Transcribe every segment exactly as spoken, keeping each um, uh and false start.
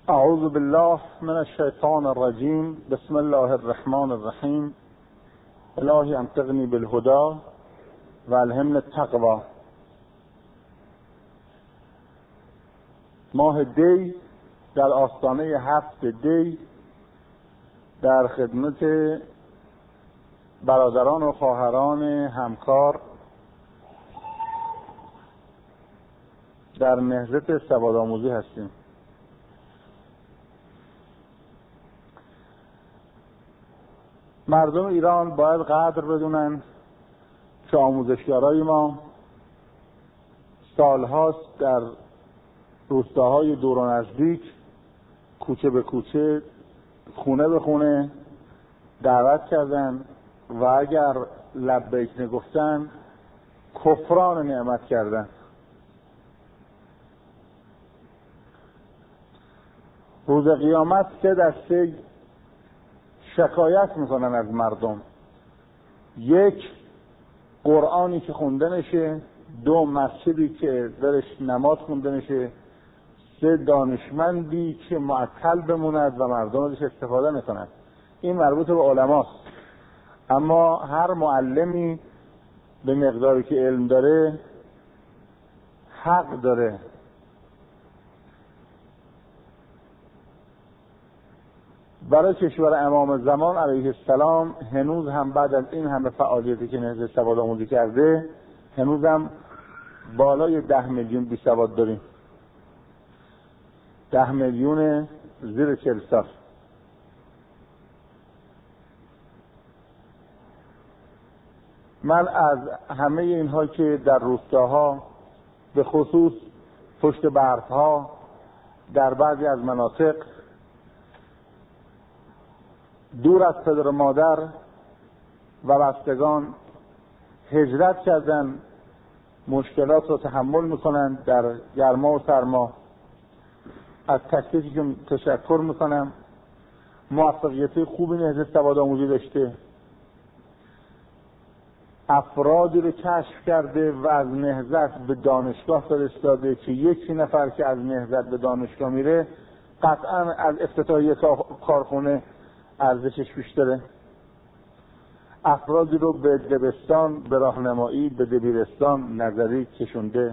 اعوذ بالله من الشیطان الرجیم. بسم الله الرحمن الرحیم. الهی انطقنی بالهدى و الهمنی التقوی. ماه دی در آستانه هفت دی در خدمت برادران و خواهران همکار در نهضت سوادآموزی هستیم. مردم ایران باید قدر بدونن که آموزشگارای ما سالهاست در روستاهای دور و نزدیک، کوچه به کوچه، خونه به خونه دعوت کردن و اگر لبیک نگفتن کفران نعمت کردن. روز قیامت سه دسته شکایت میکنن از مردم: یک، قرآنی که خونده نشه; دو، مسجدی که درش نماز خونده نشه; سه، دانشمندی که معطل بموند و مردم ازش استفاده نکنند. این مربوط به علماست، اما هر معلمی به مقداری که علم داره حق داره. برای کشور امام زمان علیه السلام هنوز هم بعد از این همه فعالیتی که نهضت سوادآموزی کرده هنوز هم بالای ده میلیون بی سواد داریم. ده میلیون زیر چهل سال. من از همه اینها که در روستاها به خصوص پشت برفها در بعضی از مناطق دور از پدر و مادر و بستگان هجرت کردن، مشکلات رو تحمل میکنن در گرما و سرما، از تک تکشون تشکر میکنم. موفقیت خوبی نهضت سوادآموزی داشته، افرادی رو کشف کرده و از نهضت به دانشگاه فرستاده که یکی نفر که از نهضت به دانشگاه میره قطعا از افتتاحیه کارخونه ارزشش بیشتره. افرادی رو به دبستان، به راهنمایی، به دبیرستان نظری کشونده.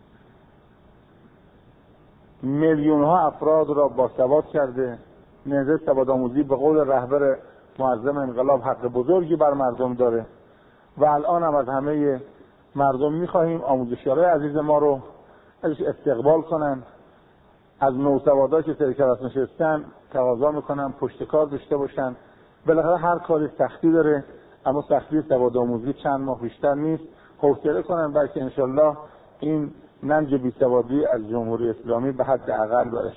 میلیون ها افراد را باسواد کرده. نهضت سوادآموزی به قول رهبر معظم انقلاب حق بزرگی بر مردم داره و الان هم از همه مردم میخواهیم آموزشگارای عزیز ما رو ازش استقبال کنن. از نوسوادایی که سر کلاس نشستن تقاضا میکنن پشت کار داشته باشن. بالاخره هر کاری سختی داره، اما سختی سوادآموزی چند ماه بیشتر نیست. حوصله کنن بلکه انشالله این ننج بیسوادی از جمهوری اسلامی به حد اقل برسه.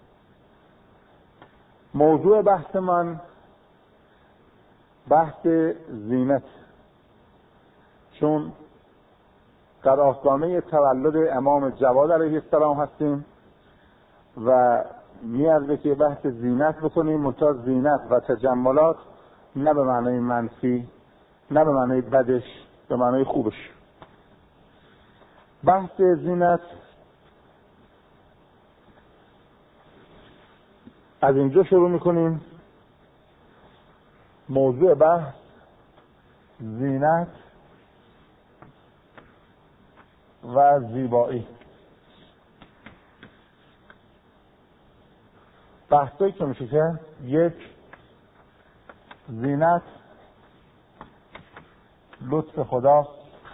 موضوع بحث من بحث زینت، چون در آستانه تولد امام جواد علیه السلام هستیم و میارزه که بحث زینت بکنیم، منتها زینت و تجملات نه به معنای منفی، نه به معنای بدش، به معنای خوبش. بحث زینت از اینجا شروع میکنیم. موضوع بحث زینت و زیبایی. بحثایی که میشه که یک، زینت لطف خداست.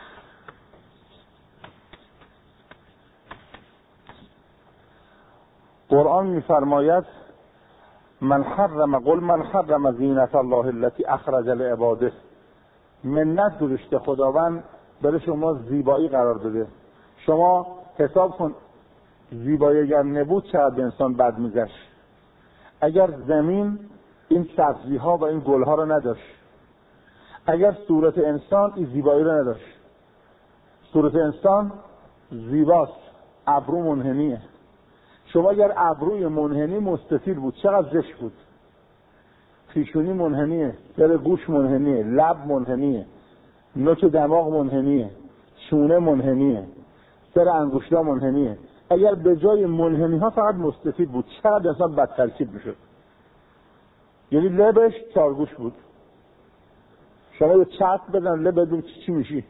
قرآن میفرماید من حرم قل من حرم زینت الله التي اخرج لعباده. منت گذاشته خداوند برای شما زیبایی قرار داده. شما حساب کن زیبایی اگر نبود چقدر به انسان بد میگذشت. اگر زمین این سبزی ها و این گل ها رو نداشت، اگر صورت انسان این زیبایی رو نداشت. صورت انسان زیباست، ابرو منحنیه. شما اگر ابروی منحنی مستطیل بود چقدر زشت بود. پیشونی منحنیه، سر گوش منحنیه، لب منحنیه، نوک دماغ منحنیه، شونه منحنیه، سر انگشتا منحنیه. اگر به جای منحنی ها فقط مستفید بود چقدر انسان بد ترکیب میشد. یعنی لبش چارگوش بود، شما به چرخ بدن لب بدون چی چی میشی.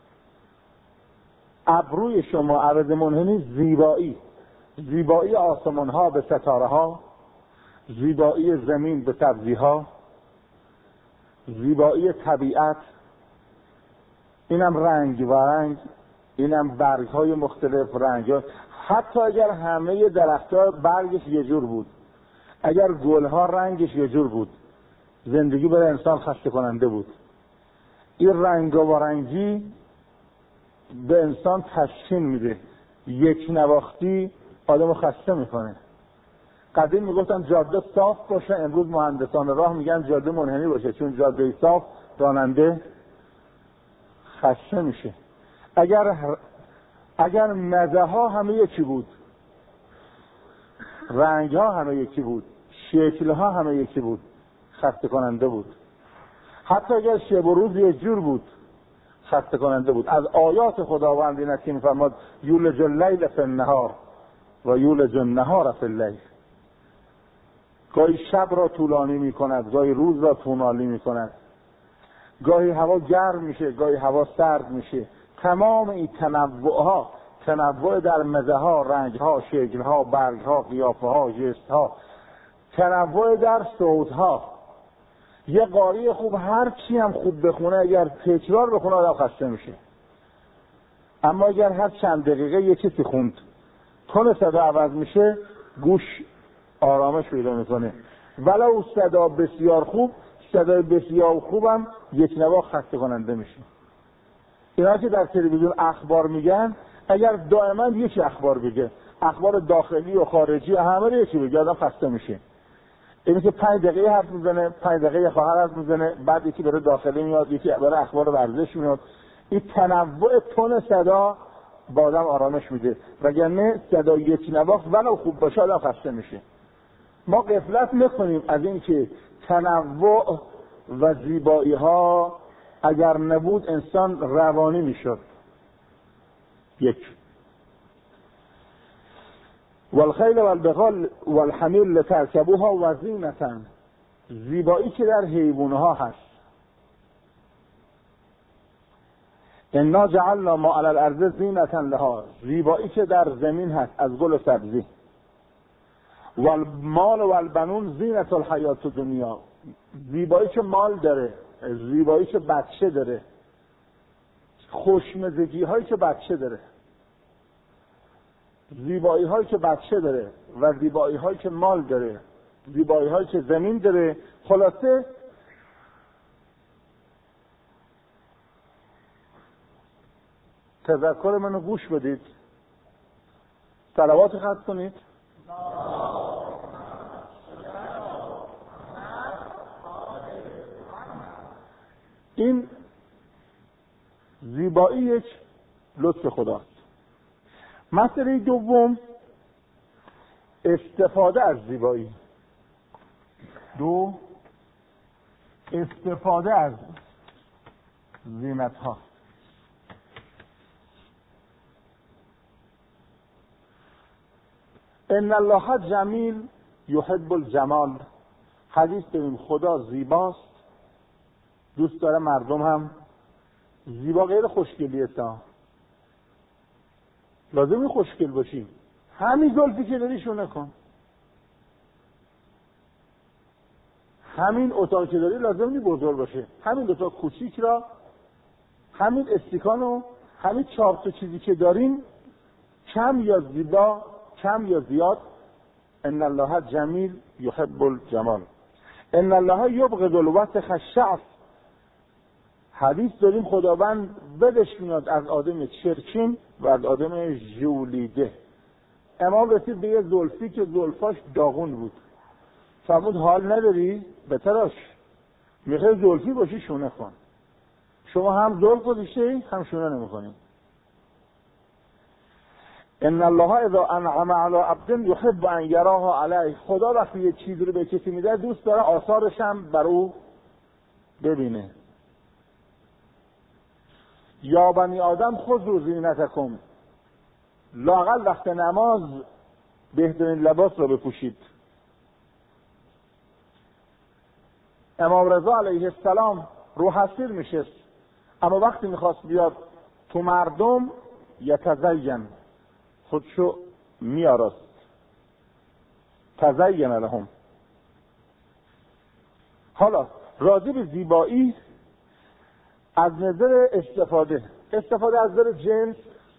ابروی شما عرض منحنی زیبایی، زیبایی آسمان ها به ستاره ها، زیبایی زمین به سبزی ها، زیبایی طبیعت، اینم رنگ و رنگ، اینم برگ های مختلف رنگ ها. حتی اگر همه درخت ها برگش یه جور بود، اگر گل ها رنگش یه جور بود، زندگی برای انسان خسته کننده بود. این رنگ و رنگی به انسان تسکین میده، یک نواختی آدمو خسته میکنه. قدیم میگفتن جاده صاف باشه، امروز مهندسان راه میگن جاده منحنی باشه، چون جاده صاف راننده خسته میشه. اگر اگر مزه ها همه یکی بود، رنگ ها همه یکی بود، شکل ها همه یکی بود، خسته کننده بود. حتی اگر شب و روز یک جور بود خسته کننده بود. از آیات خداوند این است که می‌فرماد یولج اللیل فی النهار و یولج النهار فی اللیل. گاهی شب را طولانی می‌کند، گاهی روز را طولانی می‌کند، گاهی هوا گرم میشه، گاهی هوا سرد میشه. تمام این تنوع‌ها، تنوع در مزه‌ها، رنگ‌ها، شکل‌ها، برگ‌ها، قیافه‌ها، ژست‌ها، تنوع در صوت‌ها. یه قاری خوب هر چی هم خوب بخونه اگر تکرار بخونه آدم خسته میشه. اما اگر هر چند دقیقه یه چیزی خوند تون صدا عوض میشه، گوش آرامش پیدا میکنه. ولو صدا بسیار خوب، صدای بسیار خوبم یک نواخت خسته کننده میشه. اینا که در تلویزیون اخبار میگن، اگر دائما یک اخبار بگه، اخبار داخلی و خارجی همه رو یکی بگه، آدم خسته میشه. اینه که پنج دقیقه حرف میزنه، پنج دقیقه خواهر حرف میزنه، بعد یکی بره داخلی میاد، یکی بره اخبار ورزش میاد. این تنوع تون صدا با آدم آرامش میده، وگرنه صدا یک نواخت ولو خوب باشه آدم خسته میشه. ما غفلت نکنیم از این که تنوع و زیبایی ها اگر نبود انسان روانی میشد. یک والخیل والبغال والحمیل لترکبوها وزینة، زیبایی که در حیوانها هست. انا جعلنا ما علی الارض زینة لها، زیبایی که در زمین هست از گل و سبزی. والمال والبنون زینة الحیات الدنیا، زیبایی که مال داره، زیبایی که بچه داره، خوشمزگی هایی که بچه داره، زیبایی هایی که بچه داره و زیبایی هایی که مال داره، زیبایی هایی که زمین داره. خلاصه تذکر منو گوش بدید، صلوات خط کنید. این زیبایی یک لطف خداست. مسئله دوم استفاده از زیبایی. دو استفاده از زینت ها. ان الله جمیل یحب الجمال. حدیث داریم خدا زیباست، دوست داره مردم هم زیبا. غیر خوشگلیه، تا لازمی خوشگل باشیم. همین زلفی که داری شونه کن، همین اتاق که داری لازم نی بزرگ باشه، همین دو تا کوچیک را، همین استیکان و همین چهار تا چیزی که داریم، کم یا زیبا، کم یا زیاد. ان الله جمیل یحب الجمال. ان الله یبغض الوسخ الشعث. حدیث داریم خداوند بدش میاد از آدم چرچین و از آدم ژولیده. امام رسید به یه زلفی که زلفاش داغون بود، فرمود حال نداری؟ بتراش. میخوای زلفی باشی شونه کن. شما هم زلف گذاشته هم شونه نمیکنی. ان الله اذا انعم علی عبد یحب ان یراها علیه. خدا وقتی یه چیزی رو به کسی میده دوست داره آثارش هم بر او ببینه. یا بنی آدم خذوا زینتکم لااقل وقت نماز بهترین لباس رو بپوشید. امام رضا علیه السلام رو حصیر میشست، اما وقتی میخواست بیاد تو مردم یتزین، خودشو میاراست، تزین لهم. حالا راجع به زیبایی از نظر استفاده استفاده از نظر جنس،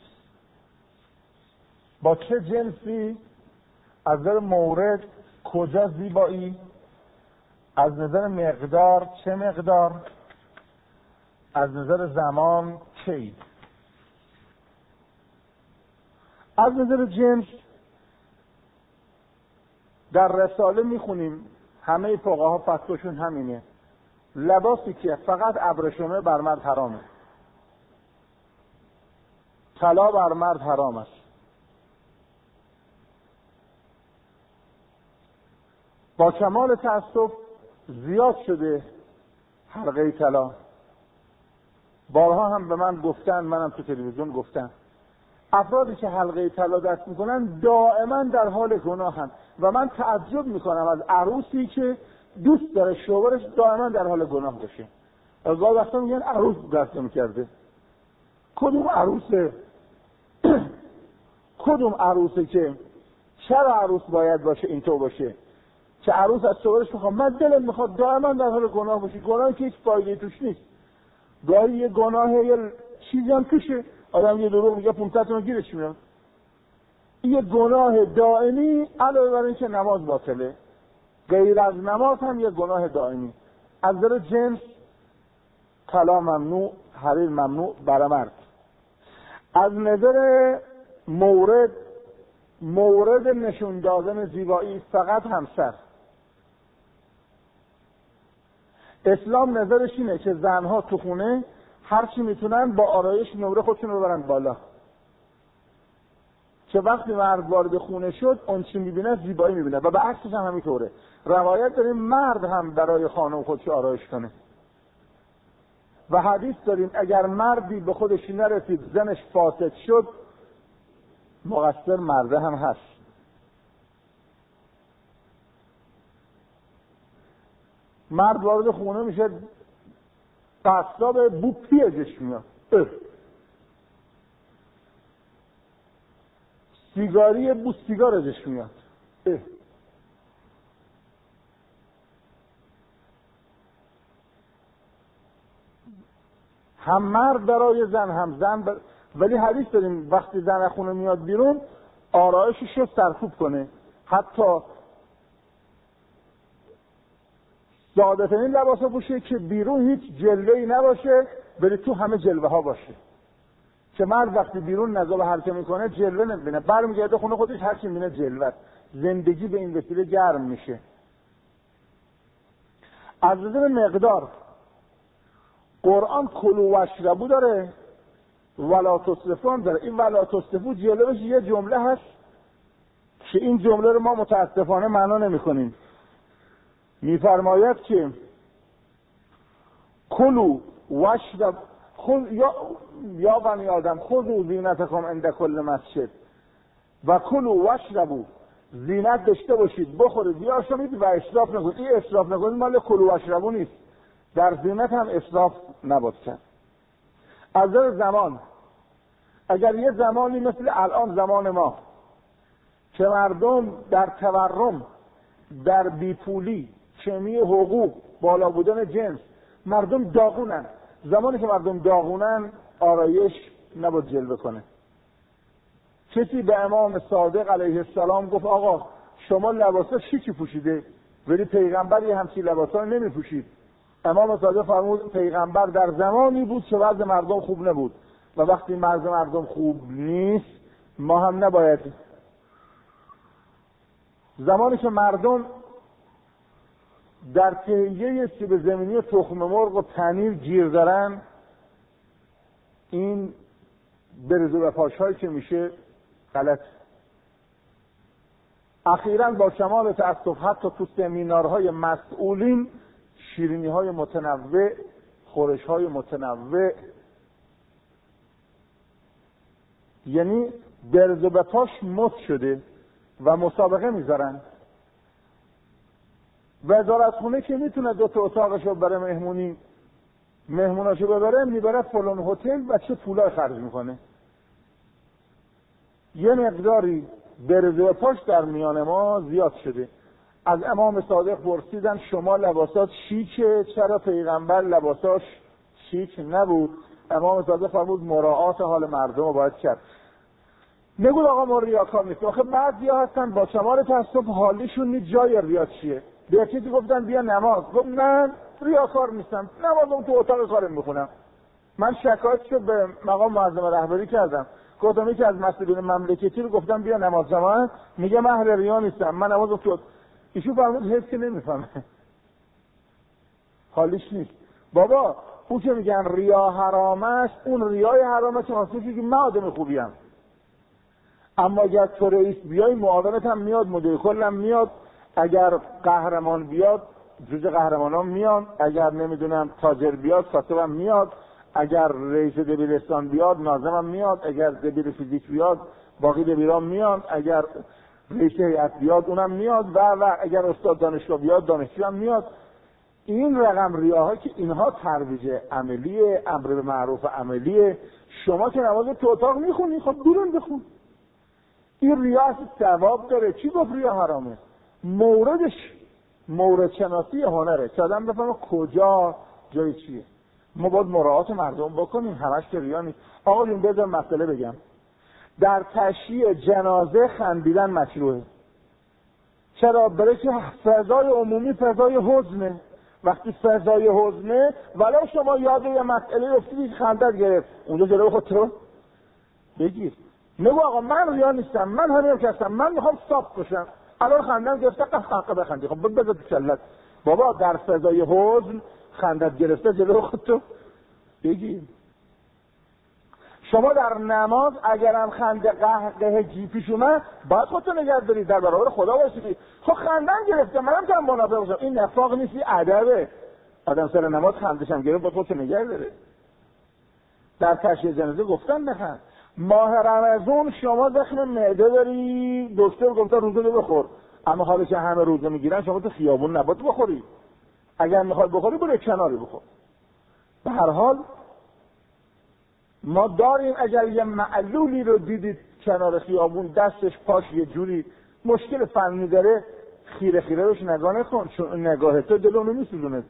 با چه جنسی، از نظر مورد کجا زیبایی، از نظر مقدار چه مقدار، از نظر زمان کی. از نظر جنس در رساله میخونیم، همه فقها فتواشون همینه، لباسی که فقط ابریشمه بر مرد حرامه، طلا بر مرد حرام است. با کمال تأسف زیاد شده حلقه طلا. بارها هم به من گفتن، منم تو تلویزیون گفتم، افرادی که حلقه طلا دست میکنن دائما در حال گناهن و من تعجب میکنم از عروسی که دوست داره شوهرش دائما در حال گناه باشه. گاهی وقتا میگن عروس دست نمیکرده. کدوم عروسه؟ کدوم عروسه که چرا عروس باید باشه اینطور باشه که عروس از شوهرش میخواد من دلم میخواد دائما در حال گناه باشه؟ گناهی که هیچ فایده توش نیست. گاهی یه گناه یه چیزی هم توشه، آدم یه دروغ میگه پونصد تومن گیرش میاد. یه گناه دائمی علاوه بر این که نماز باطله، غیر از نماز هم یه گناه دائمی. از نظر جنس طلا ممنوع، حریر ممنوع برای مرد. از نظر مورد مورد نشون دادن زیبایی فقط همسر. اسلام نظرش اینه که زنها تو خونه هر چی میتونن با آرایش نمره خودشون رو ببرن بالا، که وقتی مرد وارد خونه شد اون چی میبینه زیبایی میبینه و به عکسش هم همینطوره. روایت داریم مرد هم برای خانم خودش آرایش کنه و حدیث داریم اگر مردی به خودش نرسید زنش فاسد شد مقصر مرده هم هست. مرد وارد خونه میشه قصاب بو پیجش میاد، سیگاری بو سیگار ازش میاد. هم مرد برای زن هم زن بر... ولی حدیث داریم وقتی زن خونه میاد بیرون آرایشش رو سرکوب کنه، حتی ساده ترین لباس پوشه که بیرون هیچ جلوه‌ای نباشه ولی تو همه جلوه ها باشه، که مرد وقتی بیرون نزا حرکت میکنه جلوه نمیبینه، برمیگرده خونه خودش هر چی میبینه جلوه. زندگی به این وسیله گرم میشه. از نظر مقدار قرآن کلوا و اشربوا داره، ولا تسرفوا داره. این ولا تسرفوا جلوش یه جمله هست که این جمله رو ما متاسفانه معنا نمی‌کنیم. میفرماید که کلوا و اشربوا خود یا یا بنی آدم خذوا زینتکم عند کل مسجد و کلوا و اشربوا، زینت داشته باشید، بخورید، بیاشامید و اسراف نکنید. این اسراف نکنید مال کلوا و اشربوا نیست، در زینت هم اسراف نباید کرد. از نظر زمان اگر یه زمانی مثل الان زمان ما که مردم در تورم، در بیپولی، کمی حقوق، بالا بودن جنس، مردم داغونن، زمانی که مردم داغونن آرایش نباید جلوه کنه. کسی به امام صادق علیه السلام گفت آقا شما لباسا چی چی پوشیده؟ ولی پیغمبر یه همچین لباسا نمی پوشید. امام صادق فرمود پیغمبر در زمانی بود که وضع مردم خوب نبود و وقتی وضع مردم خوب نیست ما هم نباید. زمانی که مردم در تهیه سیب زمینی تخم مرغ و پنیر گیر دارن، این برز و پاشهایی که میشه غلط. اخیراً با کمال تأسف حتی تو سمینارهای مسئولین شیرینی های متنوع، خورش های متنوع، یعنی برز به پاش مد شده و مسابقه میذارن. وزارتخونه که میتونه دو تا اتاقشو بره مهمونی مهموناشو ببره، میبره فلان هتل و چه پولای خرج میکنه. یه مقداری برز به پاش در میان ما زیاد شده. از امام صادق پرسیدن شما لباسات شیکه، چرا پیغمبر لباساش شیک نبود؟ امام صادق فرمود مراعات حال مردم رو باید کرد. نگو آقا ما ریاکار نیست. آخه بعضیا هستن با کمال تاسف حالیشون نیست جای ریا چیه. به کسی گفتن بیا نماز، گفت من ریاکار نیستم، نمازم تو اتاق کارم میخونم. من شکایتشو به مقام معظم رهبری کردم، گفتم یکی از مسئولین مملکتی رو گفتم بیا نماز جماعت، میگه من اهل ریا نیستم، من نمازم تو. ایشون فرمود حس که نمیفهمه، حالیش نیست. بابا او که میگن ریا حرام است، اون ریای حرامه که واسه که من آدم خوبیم. اما اگر تو رئیس بیای معاونت هم میاد، مدیر کلم میاد، اگر قهرمان بیاد جوج قهرمانان میان، اگر نمیدونم تاجر بیاد کاتبم میاد، اگر رئیس دبیرستان بیاد ناظمم میاد، اگر دبیر فیزیک بیاد باقی دبیران میان، اگر رئیس هیئت بیاد اونم میاد و و اگر استاد دانشگاه بیاد دانشجو هم میاد. این رقم ریاها که اینها ترویج عملیه، امر به معروف عملیه. شما که نماز تو اتاق میخونی، خب بیرون بخون. این ریا ثواب داره. چی گفت ریا حرامه؟ موردش مورد شناسی هنره که آدم بفهمه کجا جای چیه. ما باید مراعات مردم بکنیم، همش که ریا نیست. آقا جون بذار مسئله بگم، در تشییع جنازه خندیدن مشروعه. چرا؟ برای که فضای عمومی فضای حزنه. وقتی فضای حزنه ولو شما یاد یه مسئله افتیدی خندت گرفت، اونجا جلوی خود تو بگیر. نگو آقا من ریا نیستم، من همین که هستم، من میخوام صاف بشم، الان خندم گرفته قهقه بخندی. خب بذار تو کلت. بابا در فضای حزن خندت گرفته جلوی خود تو بگیر. شما در نماز اگرم خنده قهقه جیپیش اومد باید خودتو نگه داری، در برابر خدا باشی. خب خندن گرفته منم که منافق باشم، این نفاق نیست، ادبه. آدم سر نماز خندشم گرفت باید خودتو نگه داره. در تشییع جنازه گفتن بخند. ماه رمضان شما زخم معده داری، دکتر گفته روزه رو بخور، اما حالا که همه روزه میگیرن شما تو خیابون نباید بخوری. اگر میخواد بخوری برو کناری بخور. به هر حال ما داریم اگر یه معلولی رو دیدید کنار خیابون دستش پاش یه جوری مشکل فنی داره، خیره خیره روش نگاه نکن، چون نگاه تو دل اونو میسوزونه.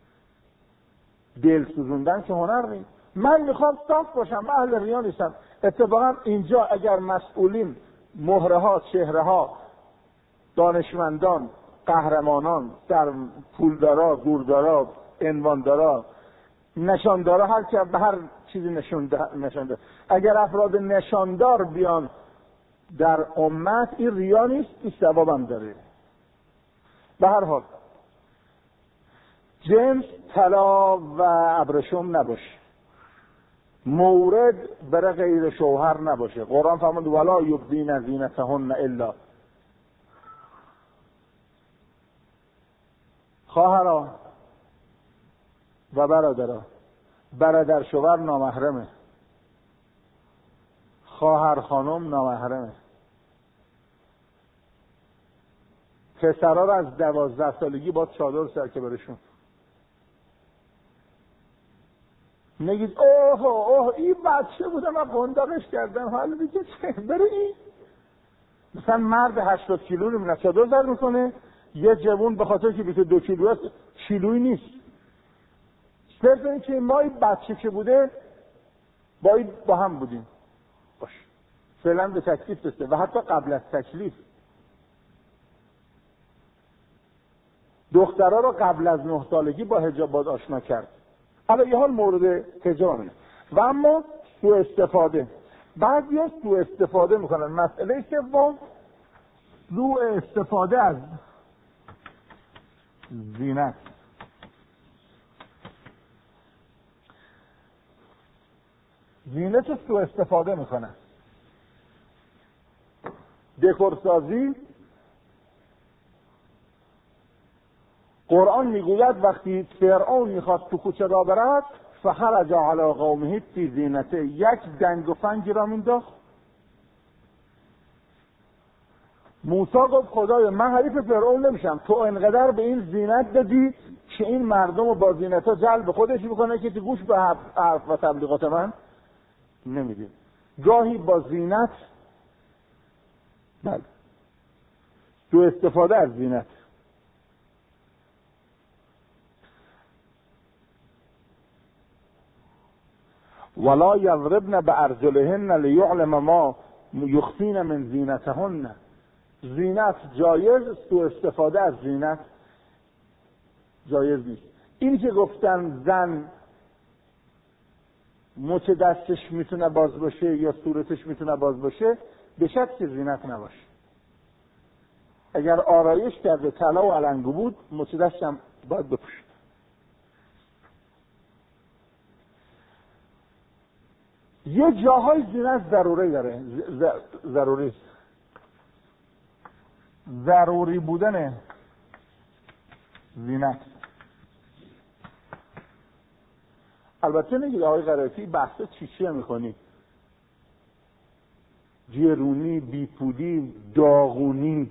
دل سوزوندن که هنر نیست. من میخوام صاف باشم، من اهل ریا نیستم. اتفاقا اینجا اگر مسئولین مهره ها، چهره ها، دانشمندان، قهرمانان، در پولدارا، گوردارا، عنواندارا، نشاندارا، هر که به هر چیزی نشانده، اگر افراد نشاندار بیان در امت، این ریا نیست، این ثواب هم داره. به هر حال جنس طلا و ابریشم نباشه، مورد برای غیر شوهر نباشه. قرآن فرمود ولا یبدین زینتهن الا. خواهرها و برادرها، برادر شوهر نامحرمه، خواهر خانم نامحرمه. پسرها رو از دوازده سالگی با چادر سر که برشون. نگید اوه اوه این بچه بودم من قنداقش کردم، حالا دیگه چه بره این. مثلا مرد هشتاد کیلو رو میره چادر سر میکنه، یه جوون به خاطر که بیست و دو کیلو هست کیلویی نیست. صرف این که ما این بچه که بوده با این با هم بودیم باش فعلا به تکلیف رسیده و حتی قبل از تکلیف دخترها رو قبل از نه سالگی با حجاب باید آشنا کرد. حالا یه حال مورد حجابه و اما سوء استفاده. بعضی ها سوء استفاده میکنن. مسئله سوم سوء استفاده از زینت. زینت رو سوء استفاده میکنن. دکورسازی. قرآن میگوید وقتی فرعون میخواست تو کوچه را برد فخرج علی قومه فی زینته، یک دنگ و فنگی را مینداخت موسی گفت خدایا من حریف فرعون نمیشم، تو انقدر به این زینت دادی که این مردم رو با زینت‌ها جلب خودش میکنه که تو گوش به حرف و تبلیغات من نمیدی. گاهی با زینت بله دو استفاده از زینت. ولا یضربن بارجلهن لیعلم ما یخفین من زینتهن. زینت جایز، سو استفاده از زینت جایز نیست. این که گفتن زن مچ دستش میتونه باز باشه یا صورتش میتونه باز باشه به شرط که زینت نباشه. اگر آرایش کرده طلا و علنگو بود مچ دستش هم باید بپوشید. یه جاهای زینت ضروری داره، ضروری ضروری بودن زینت. البته نگید آقای قرائتی بحث چی چیه میکنی؟ جرونی، بیپودی، داغونی،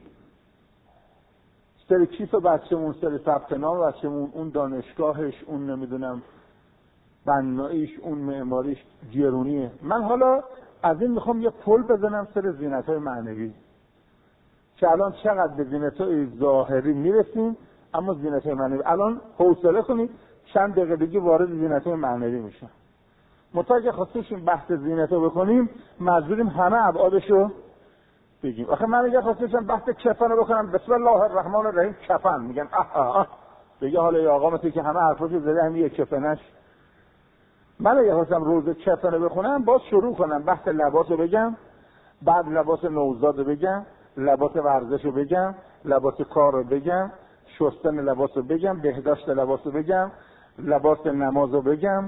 سر کیف بچه‌مون، سر ثبت نام بچه‌مون، اون دانشگاهش، اون نمیدونم بناییش، اون معماریش جرونیه. من حالا از این میخوام یه پل بزنم سر زینت‌های معنوی که الان چقدر به زینت‌های ظاهری میرسیم اما زینت‌های معنوی الان حوصله کنید چند دقیقه دیگه وارد زینت‌های معنوی میشن. متأکد خواستیم بحث زینت‌ها بکنیم مجبوریم همه ابعادشو بگیم. آخه من اگه خواستم بحث کفن رو بکنم بسم الله الرحمن الرحیم کفن میگن آه آه دیگه حالا یا آقا مثل که همه حرفاشو زده هم یه کفنش. من اگه خواستم روز کفن رو بخونم باز شروع کنم بحث لباس رو بگم، بعد لباس نوزاد رو بگم، لباس ورزش رو بگم، لباس کار رو بگم، شستن لباس رو بگم، بهداشت لباس رو بگم، لباس نماز رو بگم،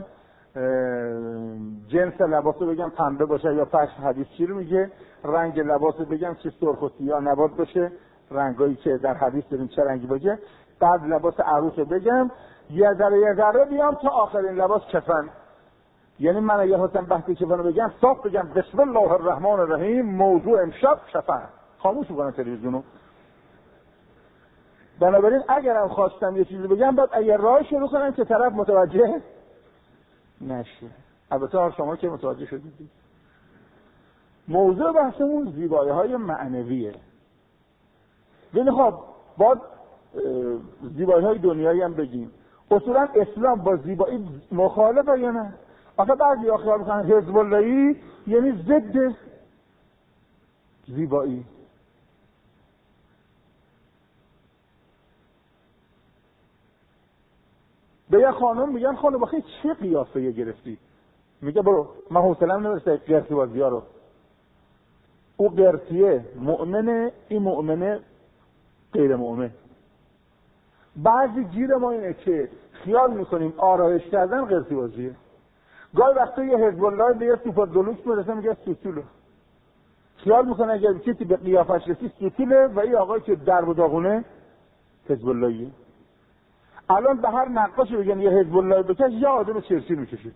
جنس لباس رو بگم پنبه باشه یا پشم حدیث چی رو میگه، رنگ لباس رو بگم چه سرخ و سیاه نباید باشه، رنگایی که در حدیث داریم چه رنگی باشه، بعد لباس عروس رو بگم، یه ذره یه ذره بیام تا آخرین لباس کفن. یعنی من اگه خواستم بحث کفن رو بگم صاف بگم بسم الله الرحمن الرحیم موضوع امشب کفن، خاموش بکنم تلویزیونو. بنابراین اگرم خواستم یه چیزی بگم باید اگر راه شروع کنم که طرف متوجه نشه. البته هر شما که متوجه شدید. موضوع بحثمون زیبایی‌های معنویه. ولی خب باید زیبایی‌های دنیایی هم بگیم. اصولا اسلام با زیبایی مخالفه یا نه؟ آخه بعضی ها خیال می‌کنن حزب اللهی یعنی ضد زیبایی. به یه خانم میگن خانم بخیر چه قیافه گرفتی؟ میگه برو من حوصله‌ام نمیرسه قرتی بازی‌ها رو. او قرتیه مؤمنه، این مؤمنه غیر مؤمن. بعضی گیر ما اینه که خیال میکنیم آرایش کردن قرتی بازیه. گاهی وقتا یه حزب الله به یه سوپر دلوکس میرسه میگه سوسوله. خیال میکنه اگر کسی به قیافش رسید سوسوله و این آقایی که درب و داغونه حزب اللهیه. الان به هر نقاشی بگن یه حزب الله بکش یا آدم چرچیل میکشه.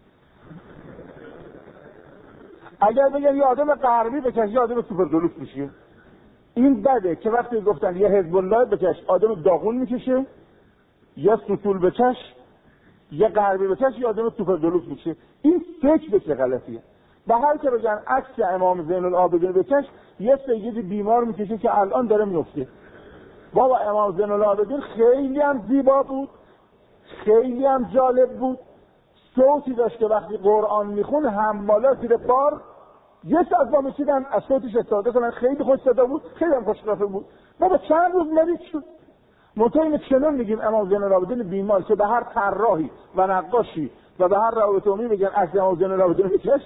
اگر بگن یه آدم غربی بکش یا آدم سوپر دلوکس میشه. این بده که وقتی گفتن یه حزب الله بکش آدم داغون میکشه یا سوسول بکش یا غربی بکش یا آدم سوپر دلوکس میشه. این فکر به چه غلطیه. به هر که بگن عکس امام زین العابدین بکش یه سید بیمار میکشه که الان داره میفته. بابا امام زین العابدین خیلی هم زیبا بود، خیلی هم جالب بود، صوتی داشت که وقتی قرآن میخون حمالا زیر بار یه ساعت با میشیدن از صوتش استفاده کنن، خیلی خوش صدا بود، خیلی هم خوش قیافه بود. بابا چند روز مریض شد. منتها اینو چنان میگیم امام زین العابدین بیمار که به هر طراحی و نقاشی و به هر روابط عمومی بگن عکس امام زین العابدین بکش.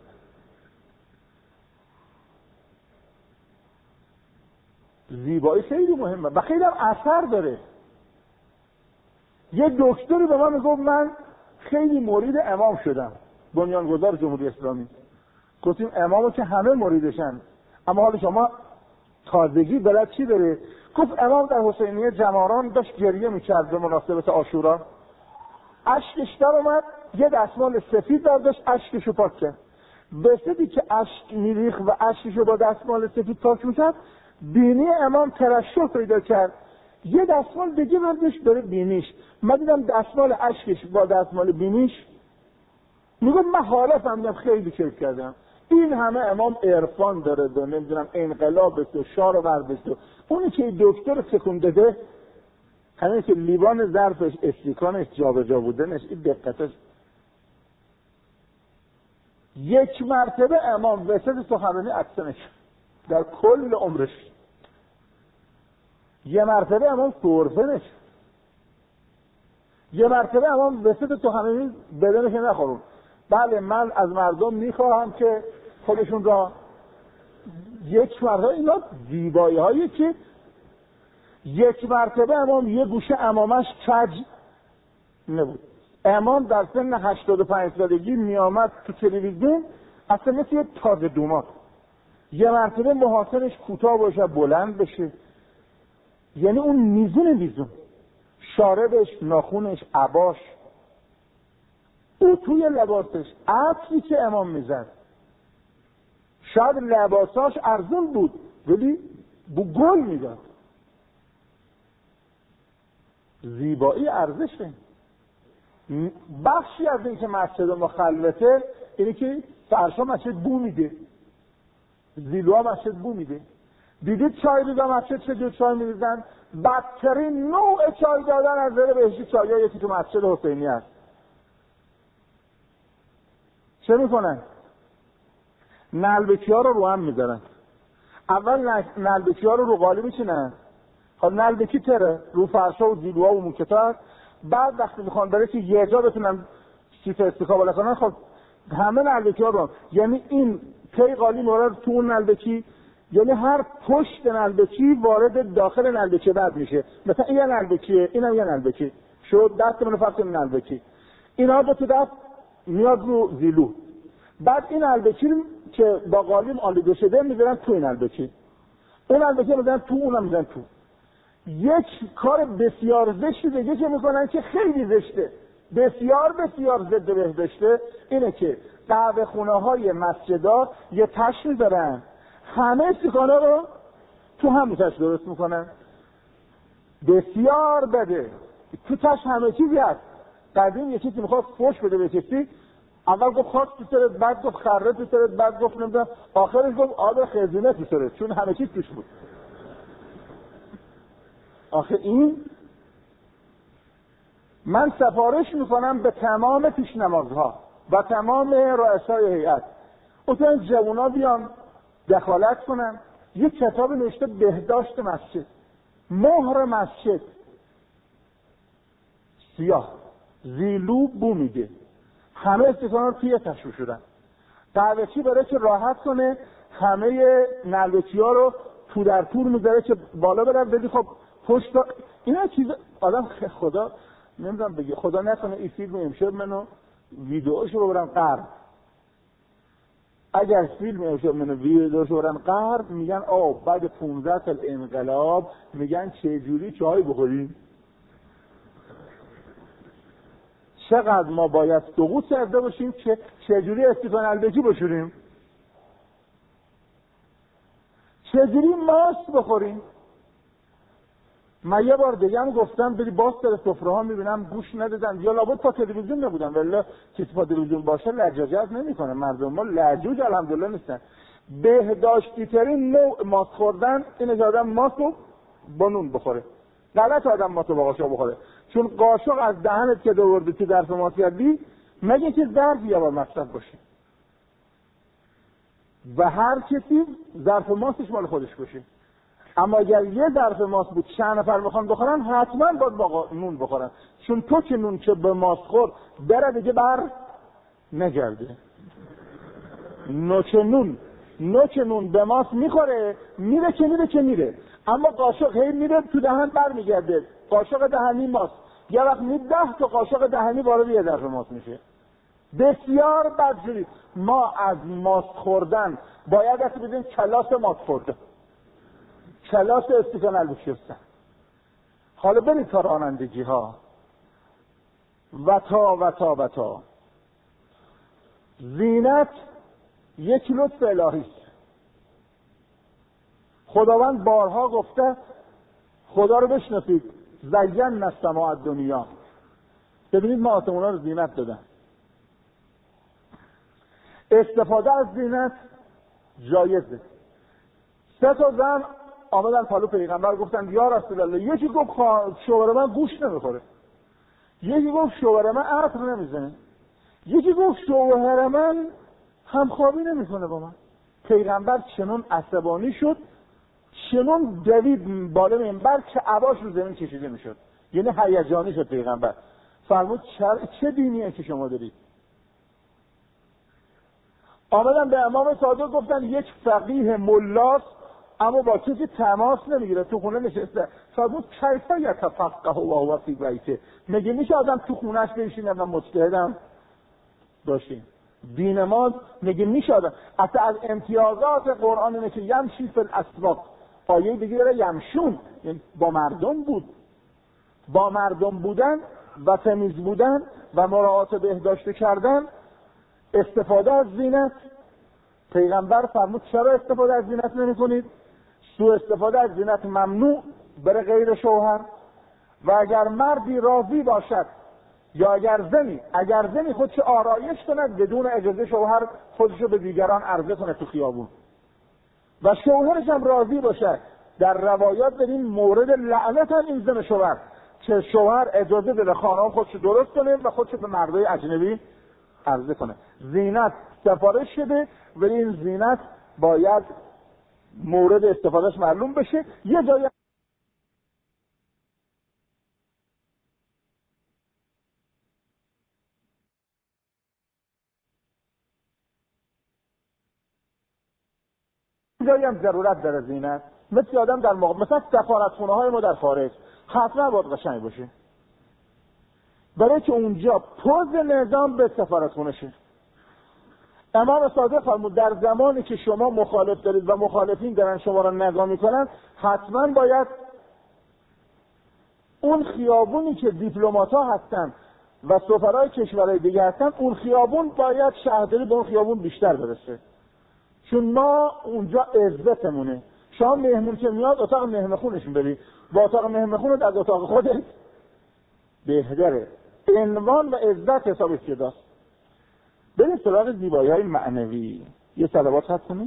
زیبایی خیلی مهمه و خیلی هم اثر داره. یه دکتری به من میگفت من خیلی مرید امام شدم، بنیانگذار جمهوری اسلامی. گفتیم امامو که همه مریدشن، اما حالا شما تازگی بلد چی داره؟ گفت امام در حسینیه جماران داشت گریه میکرد به مناسبت عاشورا، اشکش در اومد، یه دستمال سفید برداشت اشکشو پاک کرد. به سبی که اشک میریخ و اشکشو با دستمال سفید پاک میکرد بینی امام ترشح پیدا کرد، یه دستمال دیگه بردش داره بینیش. من دیدم دستمال اشکش با دستمال بینیش، میگم من حالا فهمیدم خیلی کیف کردم. این همه امام عرفان داره و نمیدونم انقلاب است و شار و غرب است. اونی که دکتر سکون داده، همین که لیوان ظرفش استیکانش جابجا بودنش، این دقتش. یک مرتبه امام وسط سخنرانی عطسه در کل عمرش. یه مرتبه امام سرفه نشد. یه مرتبه امام وسط سخنرانی بدنش نخورون. بله من از مردم میخواهم که خودشون را یک مرتبه، اینا زیبایی هایی که یک مرتبه امام یه گوشه امامش کج نبود. امام در سن هشتاد و پنج سالگی میامد تو تلویزیون اصلا مثل یه تازه دومات. یه مرتبه محاسنش کوتاه باشه بلند بشه، یعنی اون میزون میزون، شاربش، ناخونش، عباش، اتوی لباسش، عطری که امام میزد. شاید لباساش ارزون بود ولی بو گل میداد. زیبایی ارزشه. بخشی از این که مسجد مخلوته اینه که فرشا مسجد بو میده، زیلوها مسجد بو میده. دیدید چای ریزا مسجد چه چای میریزن؟ بدترین نوع چای دادن از زیر بهشتی چایی ها یکی تو مسجد حسینی هست. چه میکنن؟ نلبکی ها رو رو هم میذارن. اول نلبکی ها رو رو قالی میچینن. خب نلبکی تره رو فرشا و زیلوها و موکتا. بعد وقتی میخوان برای که یه جا بتونن سیف استیکا بالا کنن، خب همه نلبکی ها رو، یعنی این پی قالی مورد تو اون نلبکی، یعنی هر پشت نلبکی وارد داخل نلبکی بعد میشه. مثلا این یه نلبکیه، اینم یه نلبکی شد، دست منو فرض کنید نلبکی، اینا دو تا دست میاد رو زیلو. بعد این نلبکی که با قالیم آلیده شده میذارن تو این نلبکی، اون نلبکی میذارن تو، اونم میذارن تو. یک کار بسیار زشتی دیگه که میکنن که خیلی زشته، بسیار بسیار ضد بهداشته، اینه که قهوه خونه های مسجدا یه تش میذارن، همه استیکانا رو تو همون تش درست میکنن. بسیار بده. تو تش همه چیزی هست. قدیم یکی که میخواد فوش بده به کسی، اول گفت خاک تو سرت، بعد گفت خره تو سرت، بعد گفت نمیدونم، آخرش گفت آب خزینه تو سرت، چون همه چیز توش بود. آخه این من سفارش میکنم به تمام پیشنمازها و تمام رؤسای هیئت، اون جوونا بیان دخالت کنن. یک کتاب نوشته بهداشت مسجد، مهر مسجد، سیاه، زیلو بو میده، همه استیکانا رو توی تشو شدن. قهوه‌چی برای که راحت کنه همه نلبکی ها رو تو در تور میذاره که بالا برن، ولی خب پشت اینا چیز آدم خدا نمیدونم بگه، خدا نکنه این فیلم امشب منو ویدئوشو رو برم غرب. اگر فیلم امشب منو ویدئوشو برم غرب، میگن آه بعد پانزده سال انقلاب میگن چه جوری چای بخوریم. چقدر ما باید سقوط کرده باشیم که چجوری استیفان البکی بشوریم، چجوری ماست بخوریم. من یه بار دیگه هم گفتم بری باز در سفره ها میبینم گوش ندادن، یا لابد پا تلویزیون نبودن، ولی کسی پا تلویزیون باشه لجاجت نمیکنه. مردم ما لجوج الحمدلله نیستن. بهداشتی ترین نوع ماست خوردن اینه که آدم ماستو با نون بخوره. غلط آدم ماستو با قاشق بخوره، چون قاشق از دهنت که دوردی تو ظرف ماست کردی، مگه که ظرف یه بار مصرف باشه و هر کسی ظرف ماستش مال خودش باشه. اما اگر یه ظرف ماست بود چند نفر بخوان بخورن، حتما باید با نون بخورن، چون تو که نون که به ماست خور بره دیگه بر نگرده. نوچ نون نوچ نون به ماست میخوره، میره که میره که میره، اما قاشق هی میره تو دهن بر میگرده. قاشق دهنی ماست یه وقت می ده تا قاشق دهنی وارد یه ظرف ماست میشه. بسیار بدجوری. ما از ماست خوردن باید اصلا بدیم کلاس ماست خوردن، کلاس استیفان البکی هستن. حالا برید تا رانندگی ها و تا و تا و تا. زینت یک لطف الهی است. خداوند بارها گفته خدا رو بشناسید، زینا السماء الدنیا. ببینید ما آسمونا رو زینت دادن. استفاده از زینت جایزه. سه تا زن آمدن پلو پیغمبر گفتن یا رسول الله، یکی گفت شوهر من گوش نمیخوره، یکی گفت شوهر من عطر نمیزنه، یکی گفت شوهر من همخوابی نمیکنه با من. پیغمبر چنون عصبانی شد، چنون دوید بالا منبر که عباش رو زمین کشیده میشد، یعنی هیجانی شد. پیغمبر فرمود چه دینیه که شما دارید؟ آمدن به امام صادق گفتن یک فقیه ملاست اما با کسی تماس نمیگیره، تو خونه نشسته. فرمود کیف یتفقه و هو فی بیته، مگه میشه آدم تو خونهش بنشینه و مجتهدم باشه؟ دین ما مگه میشه آدم؟ اصلا از امتیازات قرآن اینه که یمشی فی الاسواق. آیه دیگه داره یمشون، یعنی با مردم بود. با مردم بودن و تمیز بودن و مراعات بهداشت کردن، استفاده از زینت. پیغمبر فرمود چرا استفاده از زینت نمی کنید؟ سوء استفاده از زینت ممنوع بر غیر شوهر. و اگر مردی راضی باشد یا اگر زنی اگر زنی خودش آرایش کند بدون اجازه شوهر، خودشو به دیگران عرضه کنه تو خیابون و شوهرش هم راضی باشه، در روایات داریم مورد لعنت هم این زن شوهر که شوهر اجازه بده خانم خودشو درست کنه و خودشو به مردای اجنبی عرضه کنه. زینت سفارش شده ولی این زینت باید مورد استفادهش معلوم بشه. یه جایی جایی هم ضرورت داره زینت، مثل آدم در موقع مثلا سفارتخونه های ما در خارج حتما باید قشنگ باشه، برای که اونجا پوز نظام به سفارتخونه شه. امام صادق فرمود در زمانی که شما مخالف دارید و مخالفین دارن شما را نگاه میکنن، حتما باید اون خیابونی که دیپلمات‌ها هستن و سفرای کشورهای دیگه هستن، اون خیابون باید شهرداری به اون خیابون بیشتر برسه، چون ما اونجا عزتمونه. شما مهمون که میاد اتاق مهمخونشون بری، با اتاق مهمخونت از اتاق خودت بهتره. عنوان و عزت حسابش جداست. بریم سراغ زیبایی های معنوی. یه صلوات هست کنید.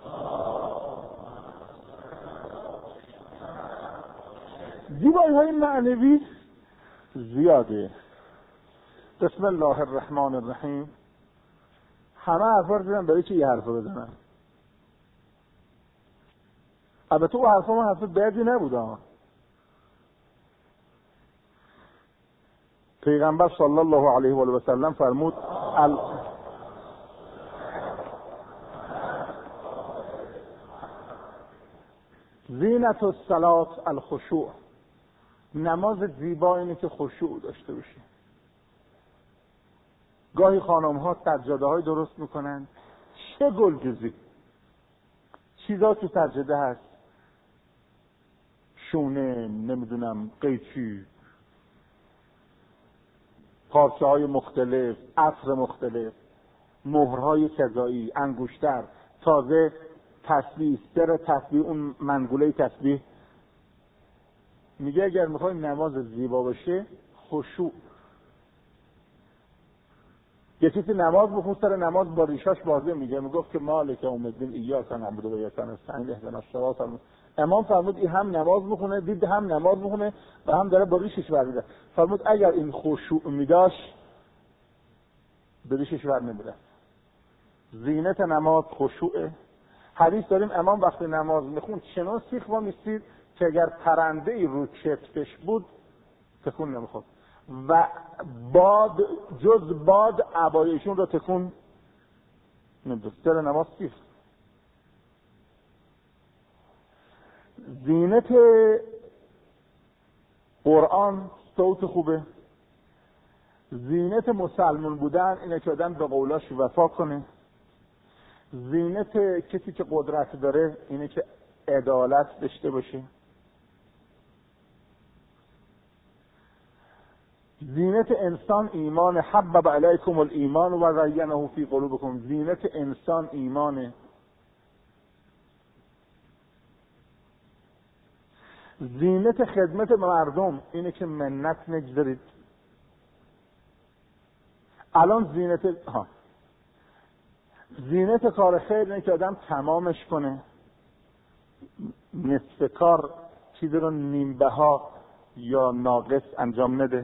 زیبایی های معنوی زیاده. بسم الله الرحمن الرحیم. همه حرفا رو دیدن برای چه یه حرفا بزنن؟ البته او حرفا ما حرف بدی نبوده. پیغمبر صلی الله علیه و آله و سلم فرمود ال... زینت الصلاة الخشوع. نماز زیبا اینه که خشوع داشته باشه. گاهی خانم ها سجاده های درست میکنن، چه گلجزی چیزا تو سجاده هست، شونه، نمیدونم قیچی، پارچه های مختلف، عطر مختلف، مهرهای کذایی، انگشتر، تازه تسبیح، سر تسبیح، اون منگوله تسبیح. میگه اگر میخوای نماز زیبا باشه خشوع. یه کسی نماز بخون سر نماز با ریشاش بازه میگه، میگفت که مالک یوم الدین ایاک نعبد و ایاک نستعین اهدنا الصراط المستقیم. امام فرمود این هم نماز بخونه، دید هم نماز بخونه و هم داره با ریشش برمیده. فرمود اگر این خشوع میداشت به ریشش بر نمیده. زینت نماز خشوعه. حدیث داریم امام وقتی نماز میخوند چنان سیخ وا میستید که اگر پرنده ای رو چتش بود تکون نمیخورد و باد جز باد عبایشون رو تکون نمیداد. سر نماز سیخ. زینت قرآن صوت خوبه. زینت مسلمان بودن اینه که آدم به قولاش وفا کنه. زینت کسی که قدرت داره اینه که عدالت داشته باشه. زینت انسان ایمان، حبب علیکم الایمان و زینه فی قلوبکم. زینت انسان ایمانه. زینت خدمت به مردم اینه که منت نگذارید. الان زینت ها زینت کار خیر اینه که آدم تمامش کنه، نصف کار چیزی رو نیم بها یا ناقص انجام نده.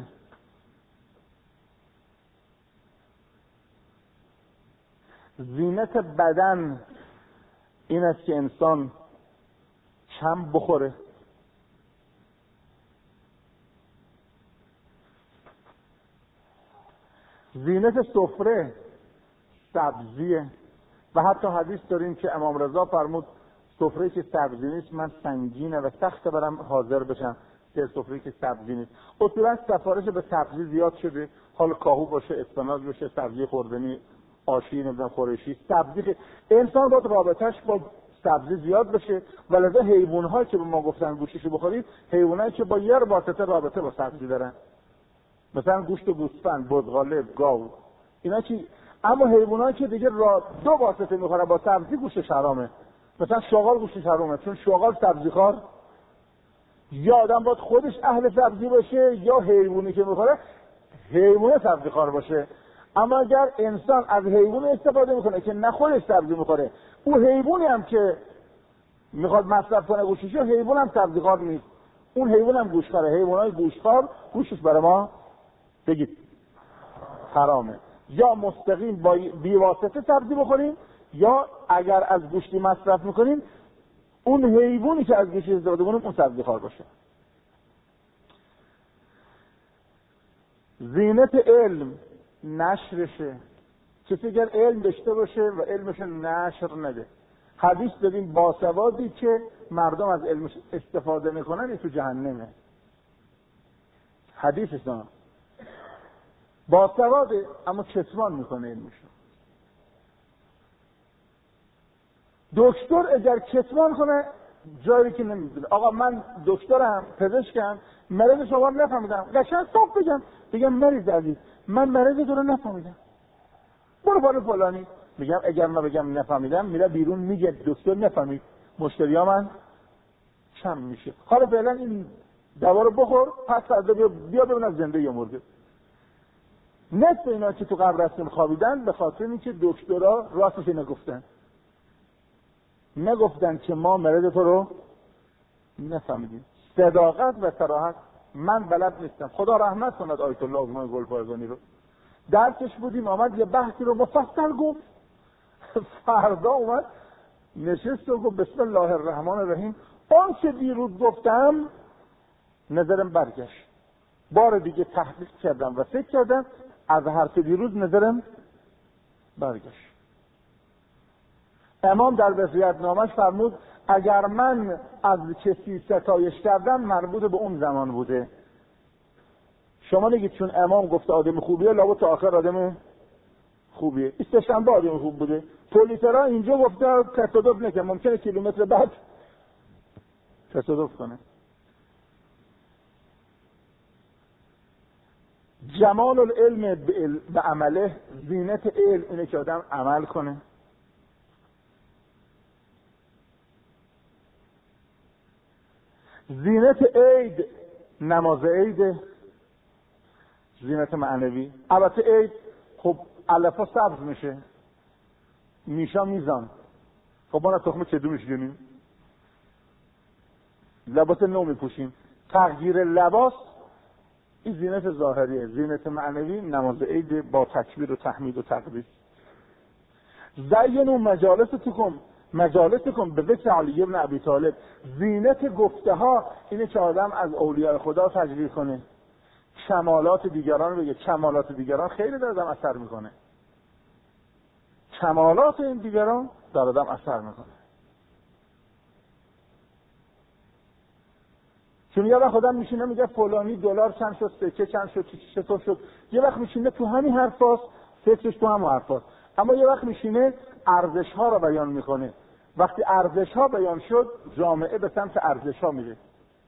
زینت بدن این است که انسان کم بخوره. زینت سفره سبزیه و حتی حدیث داریم که امام رضا فرمود سفره که سبزی نیست من سنگینه و سخته برم حاضر بشم که سفره که سبزی نیست. اصولا سفارش به سبزی زیاد شده، حال کاهو باشه، اسفناج باشه، سبزی خوردنی، آشی، نمیدونم خورشی، سبزی خی... انسان باید رابطش با سبزی زیاد بشه. ولذا حیوان‌هایی که به ما گفتن گوشتشو بخورید، حیوانایی که با یه واسطه رابطه با سبزی دارن، مثلا گوشت گوسفند، بزغاله، گاو، اینا چی. اما حیوانایی که دیگه را دو واسطه میخورن با سبزی، گوشتش حرامه. مثلا شغال گوشتش حرامه، چون شغال سبزیخوار. یا آدم باید خودش اهل سبزی باشه یا حیوانی که میخوره حیوان سبزیخوار باشه. اما اگر انسان از حیوان استفاده میکنه که نه خودش سبزی میخوره، او حیوانی هم که میخواد مصرف کنه گوشتشو، حیوان هم سبزیخوار نیست، اون حیوان هم گوشتخواره. حیوانای گوشتخوار گوشتش برای ما بگید حرامه. یا مستقیم با بیواسطه سبزی بخوریم، یا اگر از گوشتی مصرف میکنیم اون حیوانی که از گوشت استفاده کنیم اون سبزیخوار باشه. زینت علم نشرشه. کسی اگر علم داشته باشه و علمش نشر نده، حدیث داریم باسوادی که مردم از علمش استفاده میکنن این تو جهنمه. حدیثش دارم باسواده اما کتمان میکنه علمشو. دکتر اگر کتمان کنه جایی که نمیدونه، آقا من دکترم، پزشکم، مریض شما رو نفهمیدم، قشنگ صاف بگم بگم مریض عزیز من مریض تو رو نفهمیدم، برو بالا فلانی. میگم اگر من بگم نفهمیدم، میره بیرون میگه دکتر نفهمید، مشتری‌ها من کم میشه. حالا فعلا این دوا رو بخور، پس فردا بیا بیا ببینم زنده یا مرده. نصف اینا که تو قبرستون خوابیدن به خاطر اینکه دکترها راستش نگفتن. نگفتن که ما مرض تو رو نفهمیدیم. صداقت و صراحت. من بلد نیستم، خدا رحمت کند آیت الله عظمای گلپایگانی رو، درسش بودیم آمد یه بحثی رو مفصل گفت، فردا اومد نشست و گفت بسم الله الرحمن الرحیم، آن چه دیروز گفتم نظرم برگشت، بار دیگه تحقیق کردم و فکر کردم، از حرف دیروز نظرم برگشت. امام در وصیت نامش فرمود اگر من از کسی ستایش کردم مربوط به اون زمان بوده. شما نگید چون امام گفته آدم خوبیه لابد تا آخر آدم خوبیه. استشنبه آدم خوب بوده، پولیترا اینجا گفته تصادف نکنه، ممکنه کیلومتر بعد تصادف کنه. جمال العلم به عمله، زینت علم اینه که آدم عمل کنه. زینت عید نماز عید، زینت معنوی. البته عید خب علفا سبز میشه، میشا میزان، خب ما تخم کدو میشکنیم، لباس نو میپوشیم، تغییر لباس این زینت ظاهریه. زینت معنوی نماز عید با تکبیر و تحمید و تقدیس. زینوا مجالستکم مجالسکم به ذکر علی ابن ابی طالب. زینت گفته ها اینه که آدم از اولیاء خدا تجلیل کنه، کمالات دیگران رو بگه. کمالات دیگران خیلی در آدم اثر میکنه، کمالات این دیگران در آدم اثر میکنه. چون یه وقت آدم میشینه میگه فلانی دلار چند شد، سکه چند شد، چطور شد، یه وقت میشینه تو همین حرفاست، فکرش تو همون حرفاست. اما یه وقت میشینه ارزش ها رو بیان میکنه. وقتی ارزش ها بیان شد جامعه به سمت ارزش ها میره.